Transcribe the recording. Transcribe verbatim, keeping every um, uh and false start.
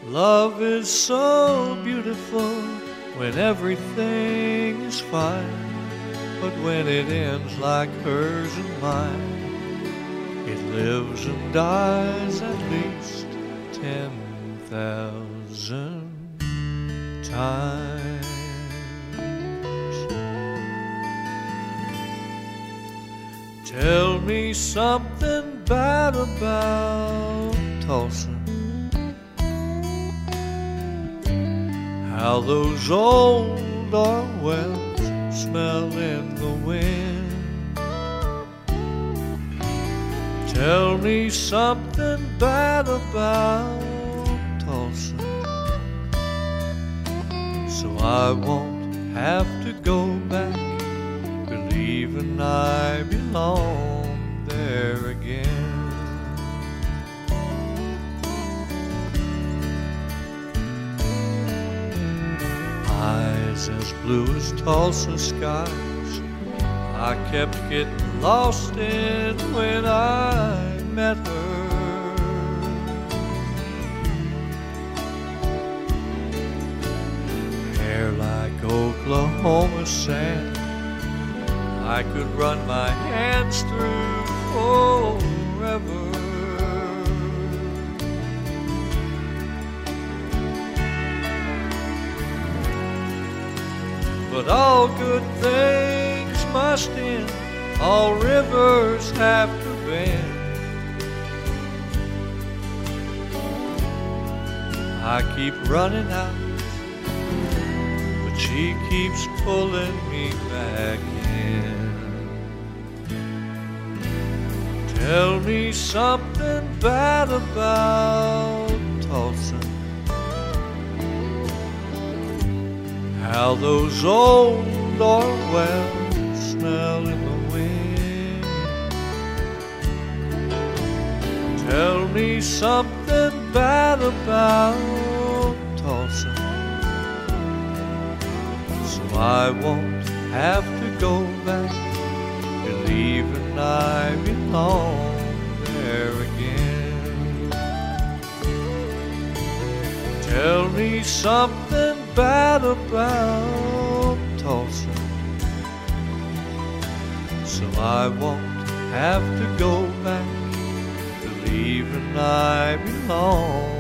Love is so beautiful when everything is fine, but when it ends like hers and mine, it lives and dies at least ten thousand times. Tell me something bad about Tulsa, how those old Orwells smell in the wind. Tell me something bad about Tulsa, so I won't have to go back, believing I belong there again. Eyes as blue as Tulsa skies, I kept getting lost in when I met her. Hair like Oklahoma sand, I could run my hands through forever. But all good things must end, all rivers have to bend. I keep running out, but she keeps pulling me back in. Tell me something bad about Tulsa, how those old Orwells smell in the wind. Tell me something bad about Tulsa, so I won't have to go back, believing I belong there again. Tell me something bad about Tulsa, so I won't have to go back, believing I belong